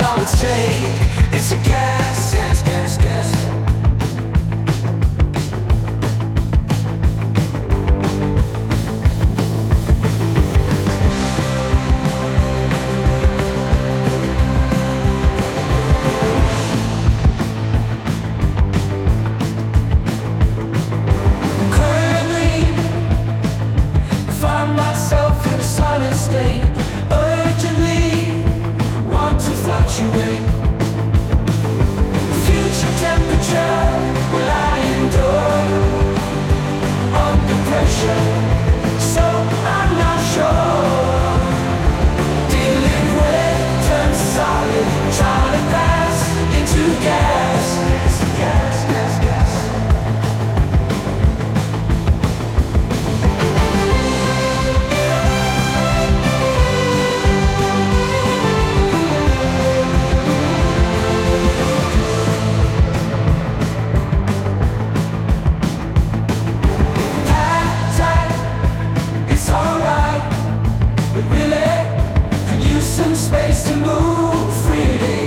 solid state. It's a gas, gas, gas, gas. Space to move freely.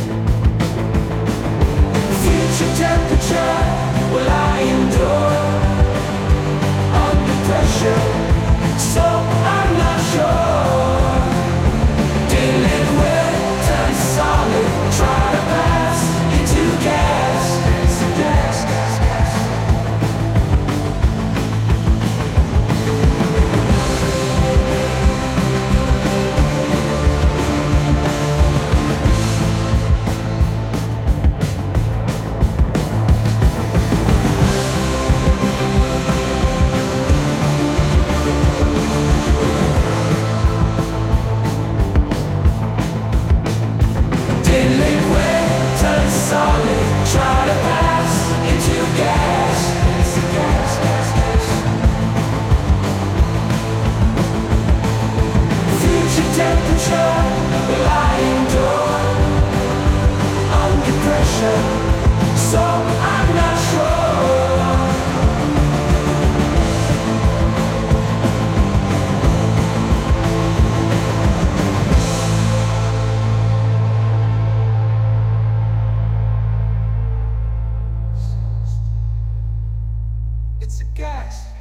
Future temperature will I endure under pressure? So I'm not sure. Dealing with turn solid, try to pass into gas. Gas, gas, gas. Try to pass into gas. Gas, gas, gas. Future temperature will I endure under pressure? So I'm not sure. It's a gas.